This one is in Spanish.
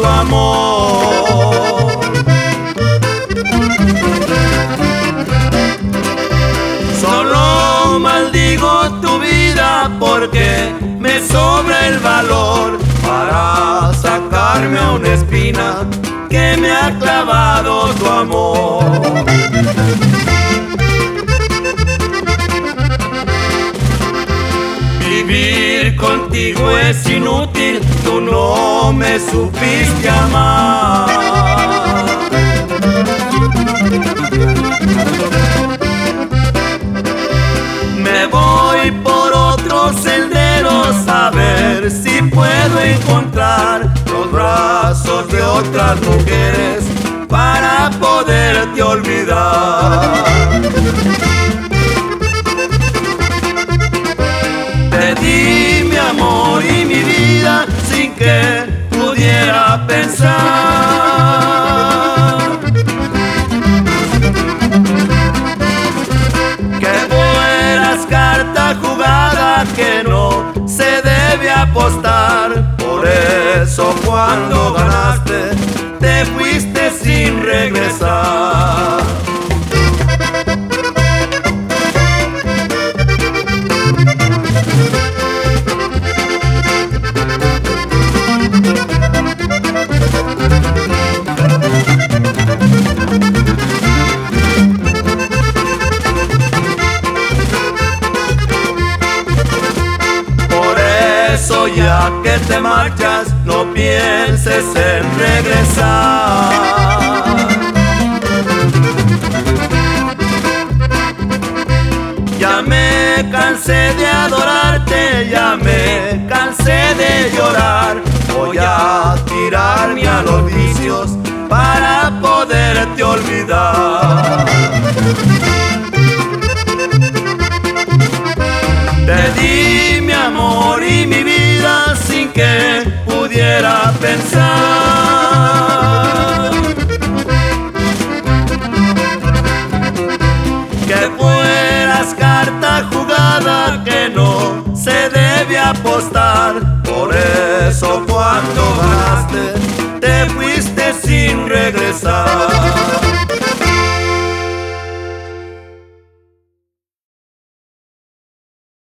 amor. Solo maldigo tu vida porque me sobra el valor para sacarme a una espina que me ha clavado tu amor. Vivir contigo es inútil, tú no me supiste amar. Me voy por otros senderos a ver si puedo encontrar los brazos de otras mujeres para poderte olvidar. Te di mi amor y mi vida sin que pudiera pensar que fueras carta jugada que no se debe apostar. Por eso cuando ganaste te fuiste sin regresar. Ya que te marchas, no pienses en regresar. Ya me cansé de adorarte, ya me cansé de llorar. Voy a tirarme al olvido